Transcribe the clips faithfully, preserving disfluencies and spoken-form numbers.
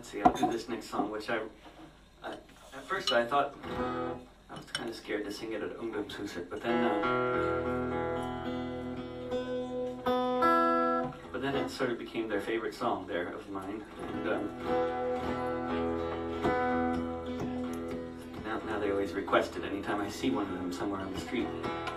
let's see, I'll do this next song, which I, I at first I thought, I was kind of scared to sing it at Ungdomshuset, but then, uh, but then it sort of became their favorite song there of mine, and um, now, now they always request it anytime I see one of them somewhere on the street.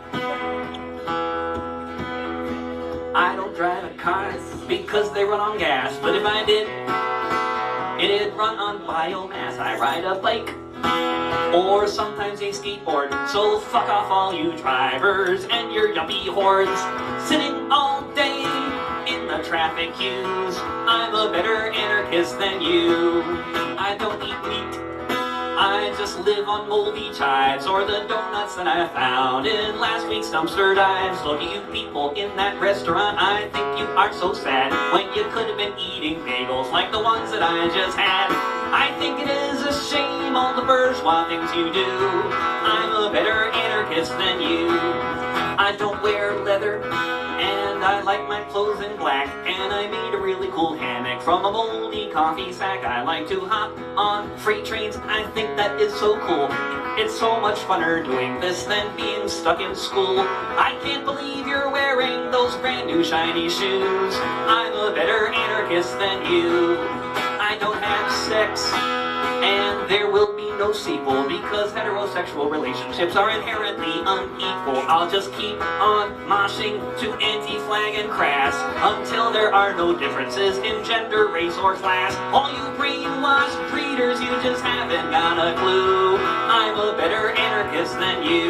I don't drive a car because they run on gas, but if I did, it'd run on biomass. I ride a bike, or sometimes a skateboard, so fuck off all you drivers and your yuppie hordes, sitting all day in the traffic queues. I'm a better anarchist than you. I don't eat meat, I just live on moldy chives or the donuts that I found in last week's dumpster dives. Look at you people in that restaurant, I think you are so sad when you could have been eating bagels like the ones that I just had. I think it is a shame all the bourgeois things you do. I'm a better anarchist than you. I don't wear leather, and I like my clothes in black, and I made a really cool hammock from a moldy coffee sack. I like to hop on freight trains, I think that is so cool. It's so much funner doing this than being stuck in school. I can't believe you're wearing those brand new shiny shoes. I'm a better anarchist than you. I don't have sex, and there will be no sequel because heterosexual relationships are inherently unequal. I'll just keep on moshing to Anti-Flag and Crass until there are no differences in gender, race, or class. All you brainwashed breeders, you just haven't got a clue. I'm a better anarchist than you.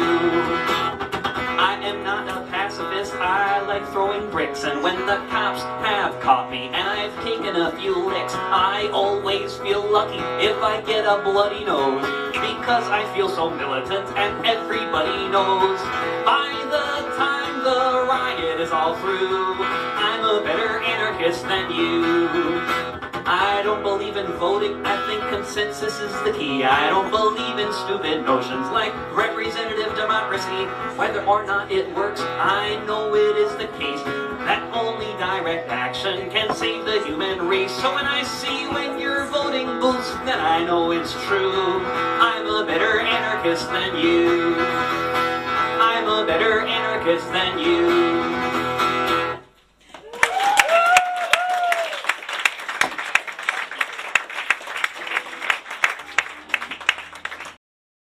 I am not a pacifist, I like throwing bricks, and when the cops have caught me and I've taken a few licks, I always feel lucky if I get a bloody nose, because I feel so militant and everybody knows by the time the riot is all through, I'm a better anarchist than you. I don't believe in voting, I think consensus is the key. I don't believe in stupid notions like representative democracy. Whether or not it works, I know it is the case that only direct action can save the human race. So when I see when you're voting booths, then I know it's true. I'm a better anarchist than you. I'm a better anarchist than you.